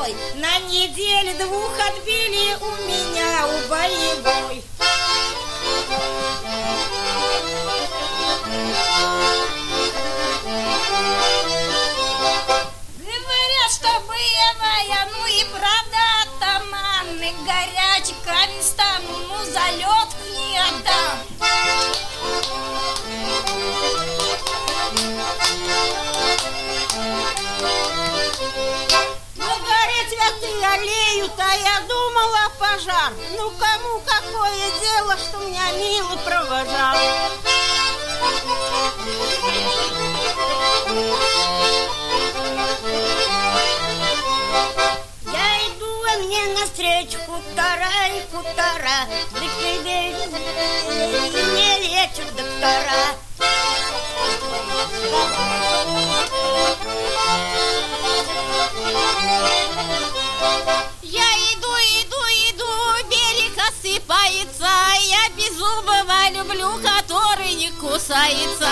молодой, на неделе двух отбили у меня у боевой. Говорят, что боевая, ну и правда атаманы, горячий камень стану, ну залетку не отдам. Ну горит цветы аллеют, а я думала пожар. Ну кому какое дело, что меня милый провожал? Я иду, а мне навстречу хутора и хутора, и не лечат доктора. Я иду, берег осыпается, я беззубого люблю, который не кусается.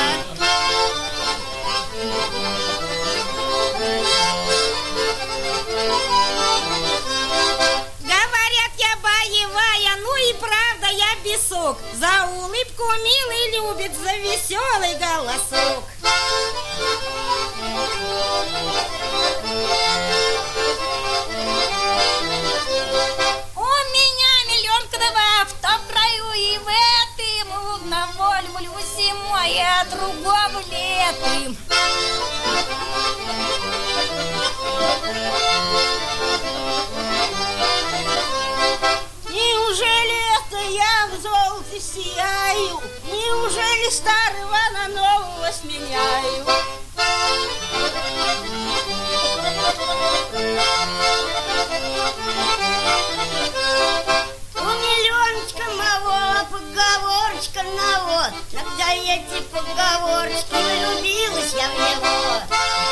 Говорят, я боевая, ну и правда я бесок. За улыбку милый любит, за веселый голосок. У меня миллион-два в том краю и в этом. Одного люблю зимой, а другого летом. Неужели это я в золоте сияю? Неужели старого на нового сменяю? У миллиончика моего поговорочка одного, когда эти поговорочки влюбилась я в него.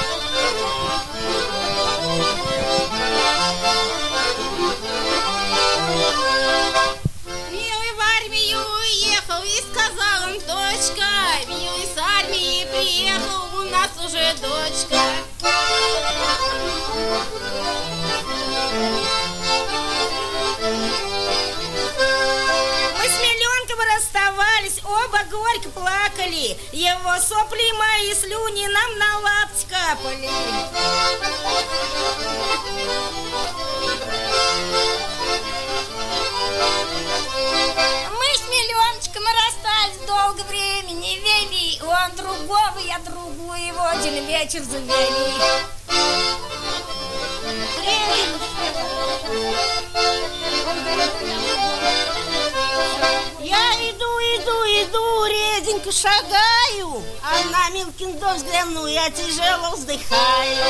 Милый в армию уехал и сказал он: дочка, милый с армии приехал, у нас уже дочка. Мы с миллионком расставались, оба горько плакали. Его сопли, мои слюни нам на лапти капали. Мы с миллиончиком расстались, долго времени вели. Он другого, я другую, его один вечер завели. Я иду, реденько шагаю, а на Милкин дом взгляну, я тяжело вздыхаю.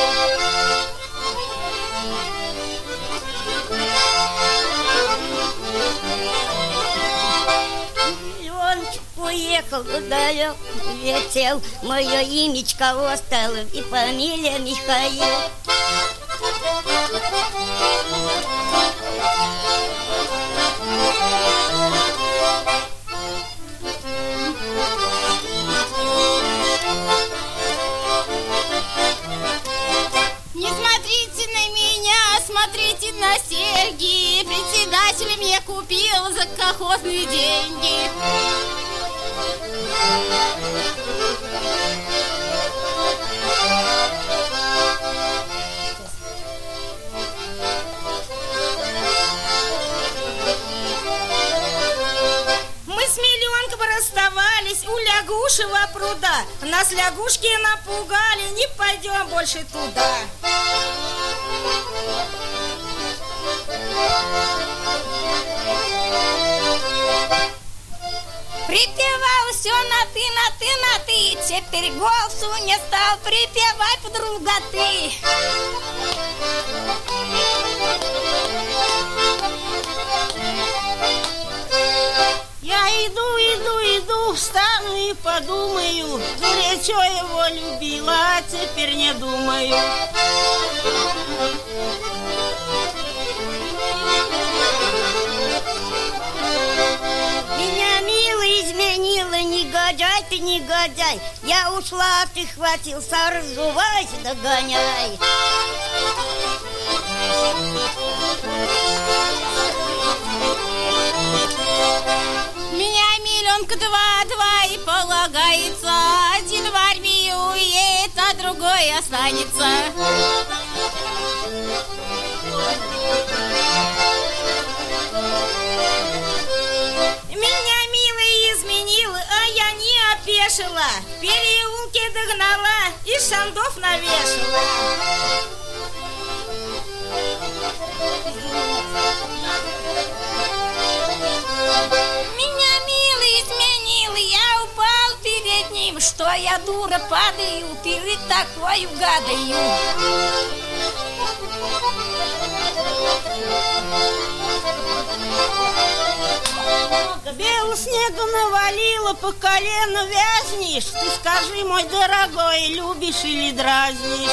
Миллиончик уехал, далеко летел, мое имечко осталось и фамилия Михаил. Не смотрите на меня, смотрите на серьги. Председатель мне купил за колхозные деньги. Мы с миллионком расставались у лягушего пруда. Нас лягушки напугали, не пойдем больше туда. Припевал все на ты, на ты, на ты. Теперь голосу не стал, припевай, подруга, ты. Я иду, встану и подумаю, горячо его любила, а теперь не думаю. Меня милый изменила, негодяй ты, негодяй. Я ушла, ты хватился, разувайся, догоняй. останется. Меня милая изменила, а я не опешила. В переулке догнала и шандов навешала. Меня милый изменил, я упал перед ним. Что я, дура, падаю перед такой гадою. Белого снега навалило, по колено вязнешь. Ты скажи, мой дорогой, любишь или дразнишь?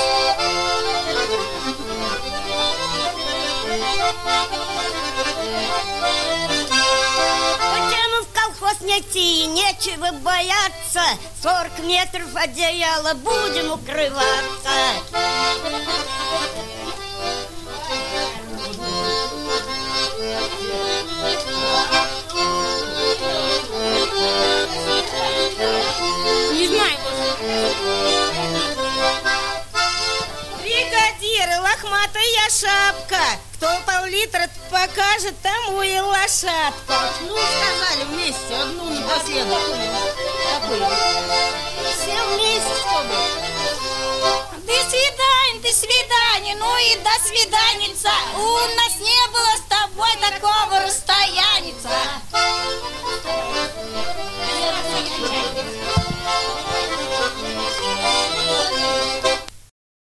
Почему в колхоз не идти, нечего бояться. 40 метров одеяла, будем укрываться. Не знаю. Бригадир, лохматая шапка. Кто пол-литра покажет, тому и лошадка. Ну, сказали вместе, одну напоследок. Все вместе, чтобы. До свидания, ну и до свиданица.